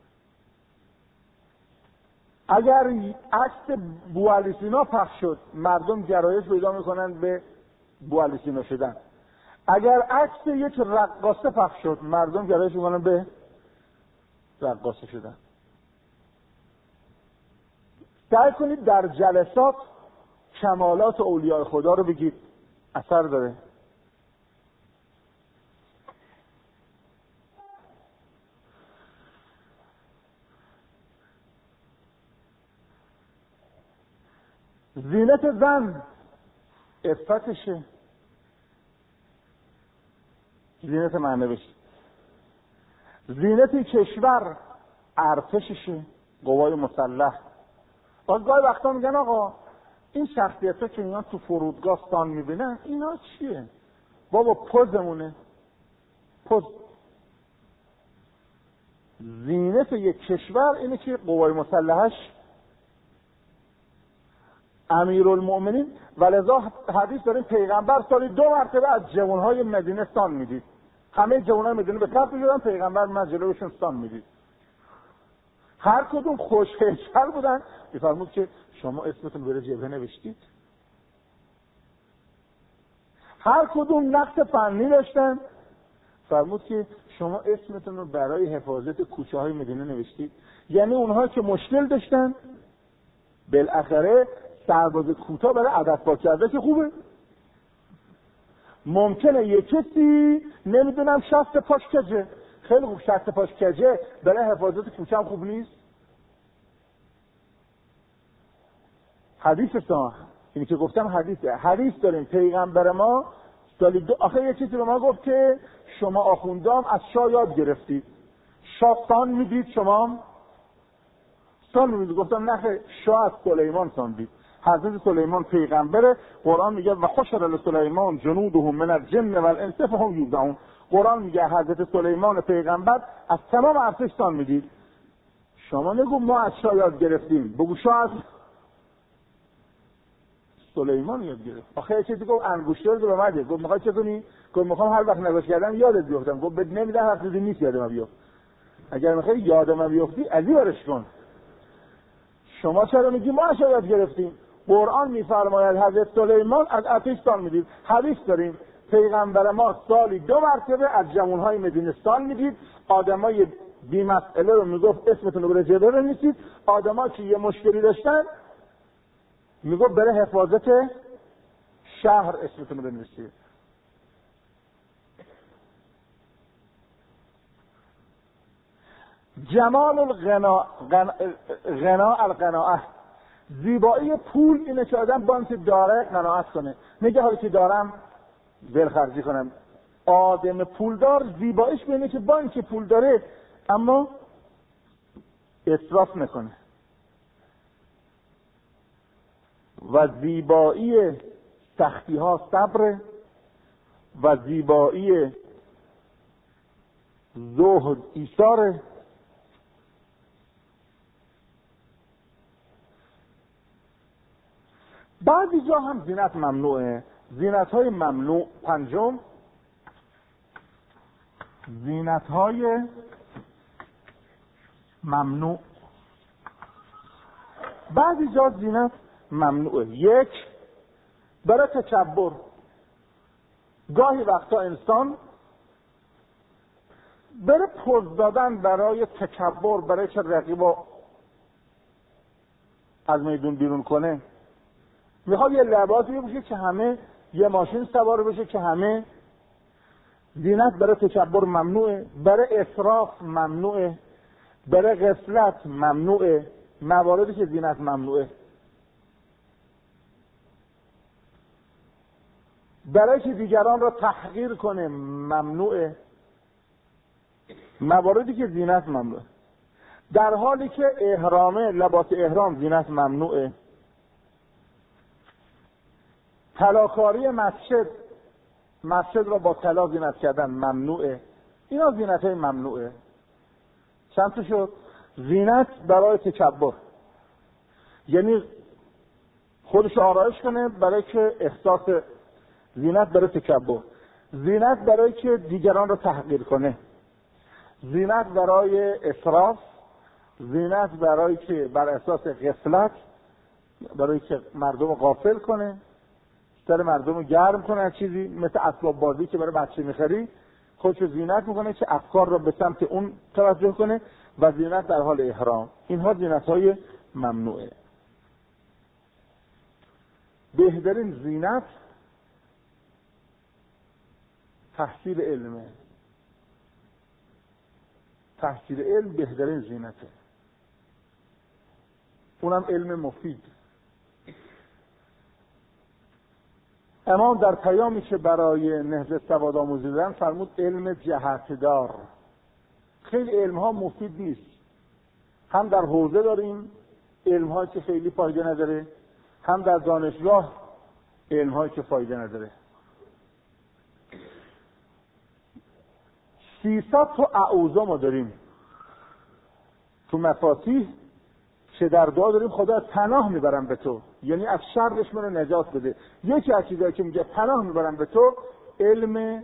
اگر عکس بوعلیسینا پخش شد مردم گرایش پیدا میکنن به بوعلیسینا شدن. اگر عکس یک رقاصه پخش شد مردم گرایش میکنن به رقاصه شدن. سعی کنید در جلسات کمالات اولیاء خدا رو بگید، اثر داره. زینت زن عفتشه، زینت معنویش. زینت کشور ارتششه، قوای مسلح. باز گاهی وقتا میگن آقا این شخصیت‌ها که اینا تو فرودگاه سان میبینن اینا چیه؟ بابا پوزمونه، پوز. زینت یک کشور اینه که قوای مسلحش امیرالمؤمنین، ولذا حدیث داریم پیغمبر سالی دو مرتبه از جوانهای مدینه سان میدید. همه جوانهای مدینه به کف می‌شدن، پیغمبر من جلوشون سان میدید. هر کدوم خوش‌هیکل بودن. می‌فرمود که شما اسمتون برای جبهه نوشتید؟ هر کدوم نقش فنی داشتن. فرمود که شما اسمتون رو برای حفاظت کوچه‌های مدینه نوشتید؟ یعنی اونها که مشکل داشتن بالاخره سرباز کوتاه برای عدد پاک کرده که خوبه. ممکنه یک کسی نمیدونم شست پاش کجه، خیلی خوب، شست پاش کجه برای حفاظت کوچه هم خوب نیست. حدیث شما اینی که گفتم حدیثه. حدیث داریم پیغمبر ما سالی دو آخه یک چیزی به ما گفت که شما آخوندام از شاه یاد گرفتید، شاه سان میدید، شما سان میدید. گفتم نه، شاه از سلیمان سان دید. حضرت سلیمان پیغمبره. قرآن میگه و خشر لسلیمان جنوده من الجن والانس فهم یوزعون. قرآن میگه حضرت سلیمان پیغمبر از تمام ارتش سان میدید. شما نگو ما از شاه یاد گرفتیم، بگو شاه از سلیمان یاد گرفت. آخه چیزی گفت انگشتر رو به من دید. گفت میخوای چه کنی؟ گفت میخوام هر وقت نگاش کردم یادت بیفتم. گفت بد نمیدم، هر چیزی نیست یادم بیفت. اگر میخوای یادم بیفتی ازی برش کن. شما چرا میگی ما از یاد گرفتیم؟ قرآن میفرماید حضرت سلیمان از آتش سان میدید. حدیث داریم پیغمبر ما سالی دو مرتبه از جوانهای مدینه سان میدید. آدمای بی مسئله رو میگفت اسمتون رو برای جبهه بنویسید. آدمایی که یه مشکلی داشتن میگفت برای حفاظت شهر اسمتون رو بنویسید. جمال الغنا غنا, غنا القناعه. زیبایی پول اینه که آدم با اینکه داره قناعت کنه، میگه حالا که دارم ولخرجی کنم. آدم پولدار زیباییش اینه که با اینکه پول داره اما اسراف نکنه. و زیبایی سختی ها صبر، و زیبایی زهد ایثاره. بعضی جا هم زینت ممنوعه. زینت های ممنوع. پنجم، زینت های ممنوع. بعضی جا زینت ممنوعه. یک، برای تکبر. گاهی وقتا انسان برای پوز دادن، برای تکبر، برای که رقیبا از میدون بیرون کنه، میخواد یه لباسی بپوشه که همه یه ماشین سوار بشه که همه. زینت برای تکبر ممنوعه، برای اسراف ممنوعه، برای غفلت ممنوعه. مواردی که زینت ممنوعه. برای که دیگران را تحقیر کنه ممنوعه. مواردی که زینت ممنوعه. در حالی که احرامه، لباس احرام زینت ممنوعه. طلاکاری مسجد، مسجد را با طلا زینت کردن ممنوعه. اینا زینت های ممنوعه. چند تا شد؟ زینت برای تکبر، یعنی خودش آرایش کنه برای که احساس. زینت برای تکبر. زینت برای که دیگران را تحقیر کنه. زینت برای اسراف. زینت برای که بر اساس غفلت، برای که مردم رو غافل کنه، سر مردم رو گرم کنه از چیزی، مثل اسباب بازی که برای بچه میخری. خودش زینت میکنه که افکار رو به سمت اون توجه کنه و زینت در حال احرام. اینها زینت‌های ممنوعه. بهترین زینت تحصیل علمه. تحصیل علم بهترین زینته، اونم علم مفید. امام در پیامی که برای نهضت سواد آموزی دادن فرمود علم جهتدار. خیلی علم ها مفید نیست، هم در حوزه داریم علم هایی که خیلی فایده نداره، هم در دانشگاه علم هایی که فایده نداره. سیصد تا اعوذا ما داریم تو مفاتیح که در دعا داریم خدا پناه میبرم به تو، یعنی از شرش منو نجات بده. یکی از چیزایی که میگه پناه میبرم به تو علم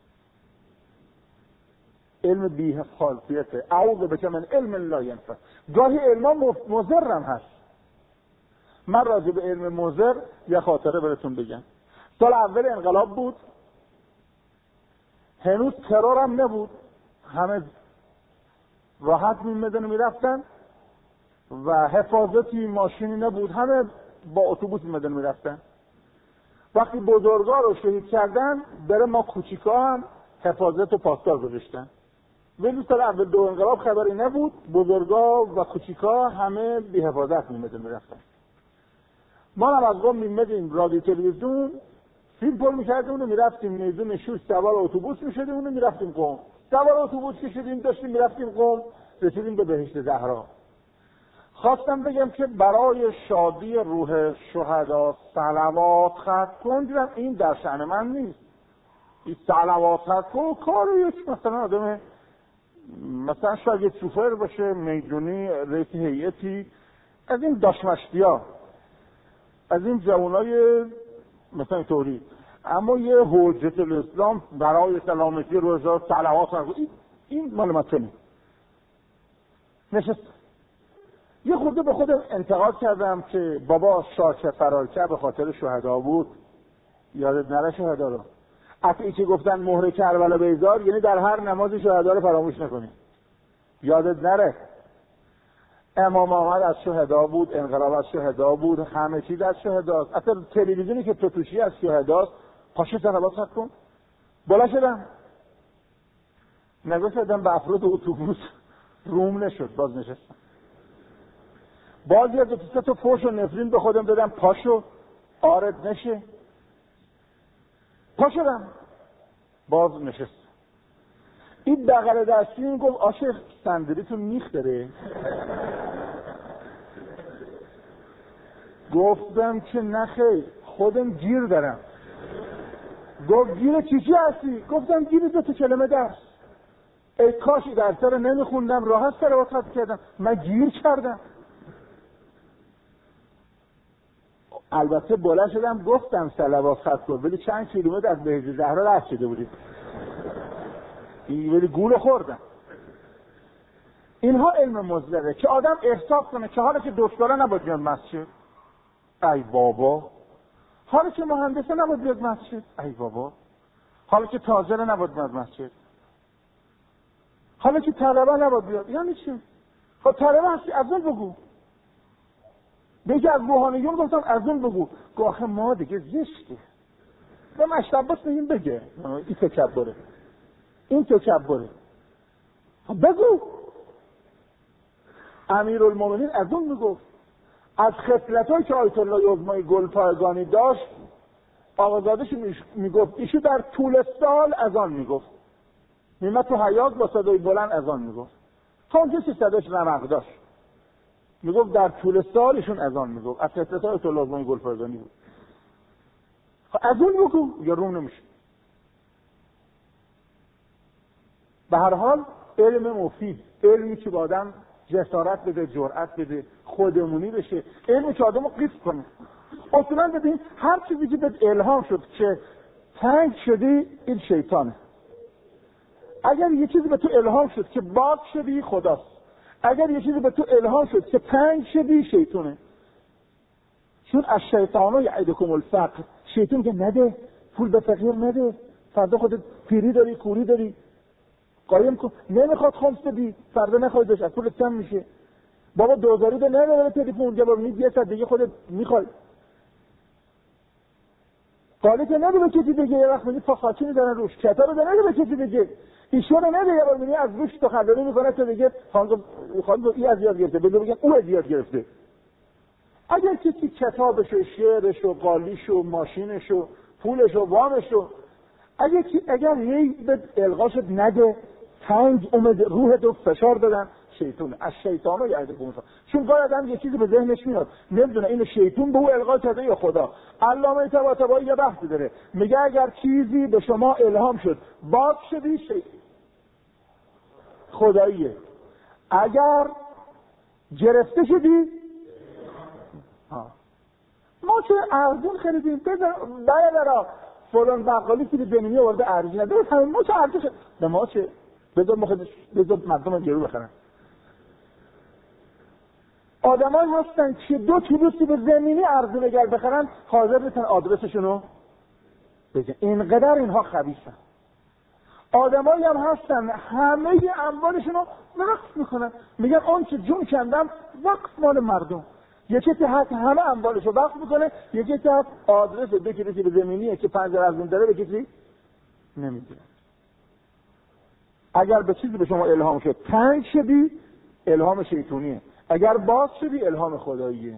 علم بیه خالصیته. اعوذ بک من علم لا ینفع. گاهی علما مضر هم هست. من راجع به علم مضر یه خاطره براتون بگم. سال اول انقلاب بود، هنوز ترور هم نبود، همه راحت میمدن و میرفتن و حفاظتی ماشینی نبود، همه با اتوبوس میمدن میرفتن. وقتی بزرگا رو شهید کردن بره ما کوچیکا هم حفاظت و پاسدار گذاشتن. ولی سال اول دو انقلاب خبری نبود، بزرگا و کوچیکا همه بی حفاظت میمدن میرفتن. ما هم از قم میمدیم رادیو تلویزیون فیلم پر میکردیم و میرفتیم میدون شوش، سوار اتوبوس میشدیم و میرفتیم قم. سوار اتوبوس که شدیم داشتیم میرفتیم قم، رسیدیم به بهشت زهرا. خواستم بگم که برای شادی روح شهدا صلوات ختم کن. دیدم این در شأن من نیست. این صلوات ختم کن کار یک مثلا آدم مثلا شاید شوفر باشه، میدونی رئیس هیئتی، از این داشمشتیا، از این جوانای مثلا اینطوری. اما یه حجت الاسلام برای سلامتی روح شهدا صلوات ختم کن، این این مال متنه. نشست یه خورده به خودم انتقاد کردم که بابا شاه فرار کرد به خاطر شهدا بود، یادت نره شهدا رو. اصلی که گفتن مهر کربلا بیزار یعنی در هر نماز شهدا رو فراموش نکنی، یادت نره. امام احمد از شهدا بود، انقلاب از شهدا بود، همه چیز از شهداست. اصلا تلویزیونی که تو توشی از شهداست. پاشو صلوات ختم کن. بالا شدم نگاه شدم به افراد اتوبوس، روم نشد، باز نشستم. بازی از دو تا فوش و نفرین به خودم دادم، پاشو آرد نشه، پاشدم باز نشست. این بغل دستی این گفت عاشق صندلیتون میخ داره. گفتم که نخیر خودم گیر دارم. گفت گیر چی چی هستی؟ گفتم گیر دو تا کلمه درس. ای کاشی درسه رو نمیخوندم راحت سر وقت کردم، من گیر کردم. البته بلند شدم گفتم صلوات ختم کن، ولی چند کیلومتر از بهشت زهرا رد شده بودیم، ولی گول خوردم. اینها علم مزدره که آدم احساس کنه که حالا که دکترا نباید بیاد مسجد، ای بابا. حالا که مهندسا نباید بیاد مسجد، ای بابا. حالا که تاجر نباید بیاد مسجد، حالا که طلبه نباید بیاد. یعنی چی؟ خب طلبه هستی از اون بگو. بگه از روحانیون گفتم از اون بگو. گاهی ما دیگه زشته و مشتباس بگیم بگه این تکبره، این تکبره. بگو. امیرالمومنین از اون میگفت. از خصلتایی که آیت الله عظمای گلپایگانی داشت آقازادهش میگفت ایشو در طول سال از آن میگفت، میمد تو حیات با صدای بلند از آن میگفت، تا اونجا که صداش رمق داشت میگفت در طول سالشون از آن میگفت. از خصلتای آیت الله عظمای گلپایگانی بود. از اون بگو یا روم نمیشه. به هر حال علم مفید، علمی که با آدم جسارت بده، جرأت بده، خودمونی بشه، علمی که آدمو قیف کنه. اصولا ببین هر چیزی که بهت الهام شد که تنگ شدی این شیطانه. اگر یه چیزی به تو الهام شد که باک شدی خداست. اگر یه چیزی به تو الهام شد که تنگ شدی شیطانه. چون از شیطانو یعدکم الفقر، شیطان که نده، پول به فقیر نده، فردا خودت پیری داری، کوری داری، قایم کن. نمیخواد خمس بدی، فردا نخواهی داشت، از پولت کم میشه. بابا دوزاری به نداره تلفن، جواب میدی یه ساعت دیگه خودت میخوای. قالی که نده به کسی بگه، یه وقت میگه فخاچی میزنن روش، کتا رو نده به کسی بگه، ایشون نده یه بار میگه از روش تو خرداری میکنه تا دیگه خانم خانم ای از یاد گرفته، بگه بگن او از یاد گرفته. اگر کسی کتابش و شعرش و قالیش و ماشینش و پولش و وامش و اگر اگر هی به الغاشت نده، تنگ اومد روح تو فشار دادن، شیطان از شیطان و یعده بونسا. چون باید آدم یه چیزی به ذهنش میاد نمیدونه اینو شیطان به او القا کرده یا خدا. علامه طباطبایی یه بحثی داره، میگه اگر چیزی به شما الهام شد باز شدی شیطان خداییه، اگر گرفته شدی ها. ما چه ارزون خریدیم بذار باید را فلان بقالی که بنیمی آورده ارزون نده همه ما چه ارزون شد به ما چه بذار مخدش بذار مردم گرو بخرن. آدمایی هستن که دو کیلو به زمینی ارزون اگر بخرن حاضر نیستن آدرسشونو بگن، اینقدر اینها خبیثن. آدمایی هم هستن همه اموالشونو وقف میکنن، میگن اون چه جون کندم وقف مال مردم. یکی که هست همه اموالشو وقف میکنه، یکی که هست آدرس دو کیلو به زمینیه که پنج ارزون داره به کسی نمیده. اگر به چیزی به شما الهام شد تنگ شدی الهام شیطونیه، اگر باز شدی الهام خداییه.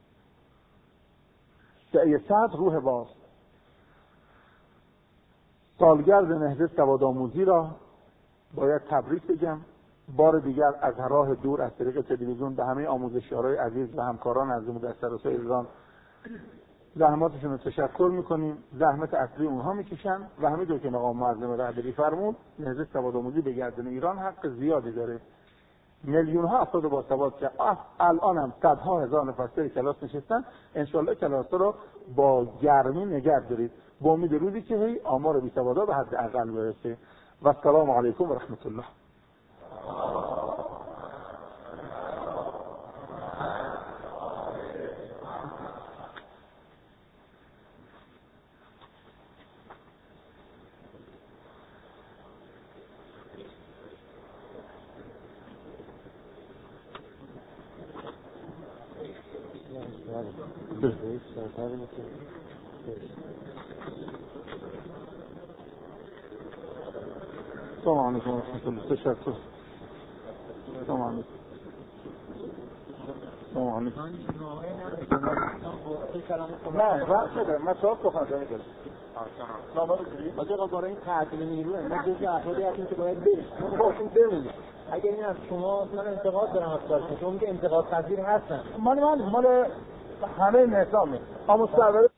سعی صد روح باز. سالگرد نهضت سوادآموزی را باید تبریک بگم. بار دیگر از راه دور از طریق تلویزیون به همه آموزشیارای عزیز و همکاران عزیزمون در سراسر ایران زحماتشون رو تشکر میکنیم. زحمت اصلی اونها میکشن و همینطور که آقا معظم رهبری فرمود نهضت سوادآموزی به گردن ایران حق زیادی داره. میلیون ها افراد با سواد که الان هم صدها هزار نفر سر کلاس نشستن، انشالله کلاس رو با گرمی نگه دارید با امید روزی که هی آمار بی سوادا به حد اقل برسه. و السلام علیکم و رحمت الله. السلام علیکم و رحمت الله. تشکر. السلام علیکم. السلام علیکم. نه وقت شده من صاحب بخونم جایی دارم نامه رو کنید آجا برای این تعطیل نیروه ما جزی افرادی هستیم که باید بریم ما باشون بمونیم. اگر این از شما من انتقاد دارم از کارشون، شما که انتقاد پذیر هستن مال من مال همه نظامه. اما سرور